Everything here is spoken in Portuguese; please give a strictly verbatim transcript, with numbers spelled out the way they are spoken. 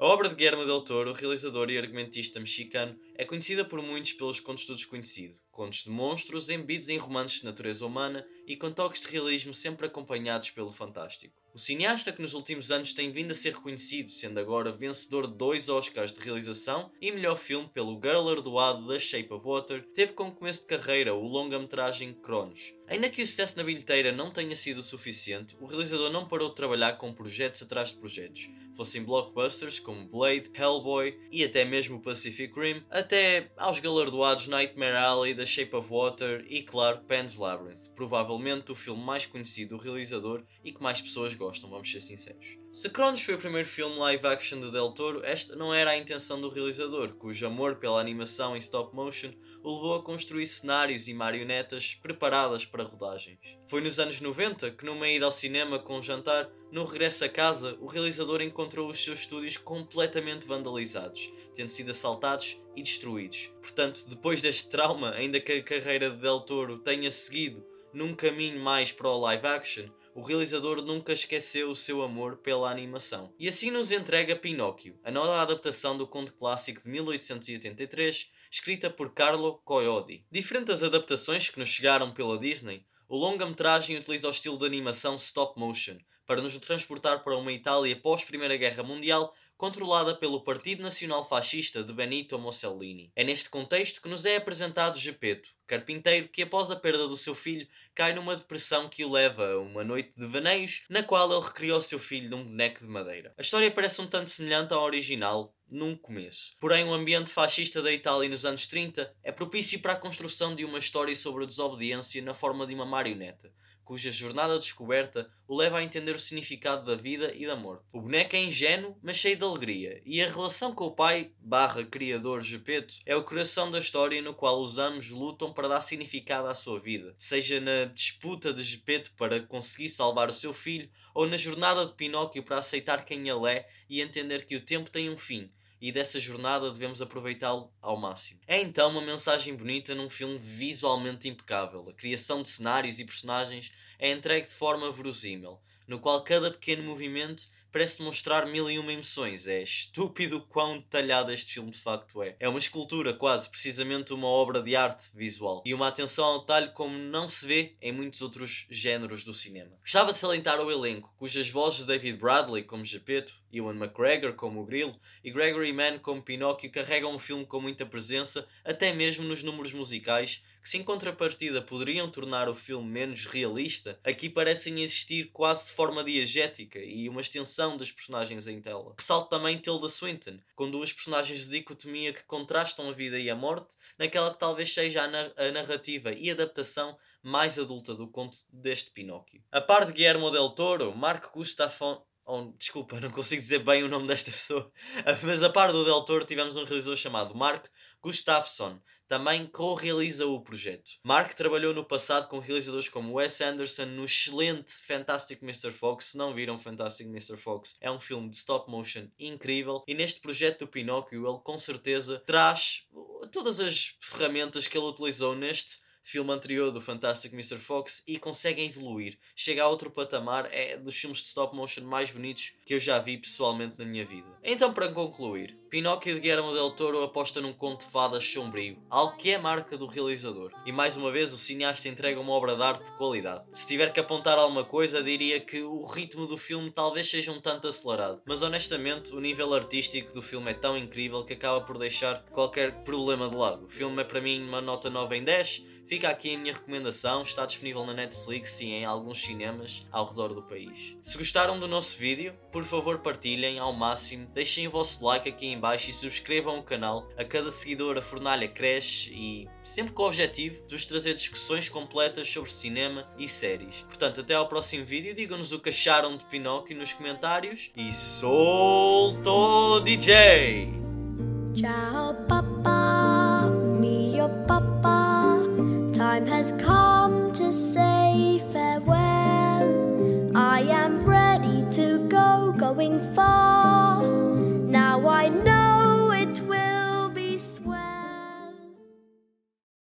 A obra de Guillermo del Toro, realizador e argumentista mexicano, é conhecida por muitos pelos contos do desconhecido. Contos de monstros embebidos em romances de natureza humana e com toques de realismo sempre acompanhados pelo fantástico. O cineasta, que nos últimos anos tem vindo a ser reconhecido, sendo agora vencedor de dois Oscars de realização e melhor filme pelo galardoado The Shape of Water, teve como começo de carreira o longa-metragem Cronos. Ainda que o sucesso na bilheteira não tenha sido o suficiente, o realizador não parou de trabalhar com projetos atrás de projetos, fossem blockbusters como Blade, Hellboy e até mesmo Pacific Rim, até aos galardoados Nightmare Alley, The Shape of Water e, claro, Pan's Labyrinth, provavelmente o filme mais conhecido do realizador e que mais pessoas gostam, vamos ser sinceros. Se Cronos foi o primeiro filme live action de Del Toro, esta não era a intenção do realizador, cujo amor pela animação em stop motion o levou a construir cenários e marionetas preparadas para rodagens. Foi nos anos noventa que, numa ida ao cinema com um jantar, no regresso a casa, o realizador encontrou os seus estúdios completamente vandalizados, tendo sido assaltados e destruídos. Portanto, depois deste trauma, ainda que a carreira de Del Toro tenha seguido num caminho mais para o live action, o realizador nunca esqueceu o seu amor pela animação. E assim nos entrega Pinóquio, a nova adaptação do conto clássico de mil oitocentos e oitenta e três, escrita por Carlo Collodi. Diferente das adaptações que nos chegaram pela Disney, o longa-metragem utiliza o estilo de animação stop motion, para nos transportar para uma Itália pós-Primeira Guerra Mundial, controlada pelo Partido Nacional Fascista de Benito Mussolini. É neste contexto que nos é apresentado Geppetto, carpinteiro que após a perda do seu filho cai numa depressão que o leva a uma noite de devaneios, na qual ele recria o seu filho num boneco de madeira. A história parece um tanto semelhante ao original, num começo. Porém, o ambiente fascista da Itália nos anos trinta é propício para a construção de uma história sobre a desobediência na forma de uma marioneta, cuja jornada de descoberta o leva a entender o significado da vida e da morte. O boneco é ingênuo, mas cheio de alegria, e a relação com o pai, barra criador Geppetto, é o coração da história no qual os ambos lutam para dar significado à sua vida, seja na disputa de Geppetto para conseguir salvar o seu filho, ou na jornada de Pinóquio para aceitar quem ele é e entender que o tempo tem um fim, e dessa jornada devemos aproveitá-lo ao máximo. É então uma mensagem bonita num filme visualmente impecável. A criação de cenários e personagens é entregue de forma verosímil, no qual cada pequeno movimento parece mostrar mil e uma emoções. É estúpido quão detalhado este filme de facto é. É uma escultura quase, precisamente uma obra de arte visual. E uma atenção ao detalhe como não se vê em muitos outros géneros do cinema. Gostava de salientar o elenco, cujas vozes de David Bradley como Geppetto, Ewan McGregor como o Grilo e Gregory Mann como Pinóquio carregam o filme com muita presença, até mesmo nos números musicais, que se em contrapartida poderiam tornar o filme menos realista, aqui parecem existir quase de forma diegética e uma extensão das personagens em tela. Ressalto também Tilda Swinton, com duas personagens de dicotomia que contrastam a vida e a morte, naquela que talvez seja a, na a narrativa e adaptação mais adulta do conto deste Pinóquio. A par de Guillermo del Toro, Mark Gustafson... Oh, desculpa, não consigo dizer bem o nome desta pessoa. Mas a par do Del Toro tivemos um realizador chamado Mark Gustafson, também co-realiza o projeto. Mark trabalhou no passado com realizadores como Wes Anderson no excelente Fantastic mister Fox. Se não viram Fantastic mister Fox, é um filme de stop motion incrível. E neste projeto do Pinóquio, ele com certeza traz todas as ferramentas que ele utilizou neste filme anterior do Fantastic mister Fox e consegue evoluir. Chega a outro patamar, é dos filmes de stop motion mais bonitos que eu já vi pessoalmente na minha vida. Então, para concluir, Pinóquio de Guillermo del Toro aposta num conto de fadas sombrio, algo que é marca do realizador. E mais uma vez, o cineasta entrega uma obra de arte de qualidade. Se tiver que apontar alguma coisa, diria que o ritmo do filme talvez seja um tanto acelerado. Mas honestamente, o nível artístico do filme é tão incrível que acaba por deixar qualquer problema de lado. O filme é para mim uma nota nove em dez. Fica aqui a minha recomendação, está disponível na Netflix e em alguns cinemas ao redor do país. Se gostaram do nosso vídeo, por favor partilhem ao máximo, deixem o vosso like aqui em baixo e subscrevam o canal. A cada seguidor a fornalha cresce e sempre com o objetivo de vos trazer discussões completas sobre cinema e séries. Portanto, até ao próximo vídeo, digam-nos o que acharam de Pinóquio nos comentários e solto D J! Ciao papa, mio papa. Time has come to say farewell. I am ready to go, going far.